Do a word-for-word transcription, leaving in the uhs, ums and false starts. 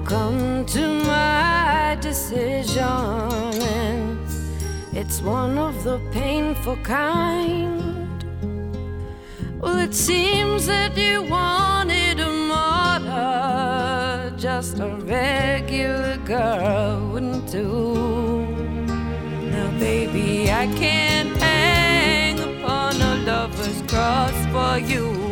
come to my decision, and it's one of the painful kind. Well, it seems that you wanted a martyr, just a regular girl wouldn't do. Now, baby, I can't hang upon a lover's cross for you.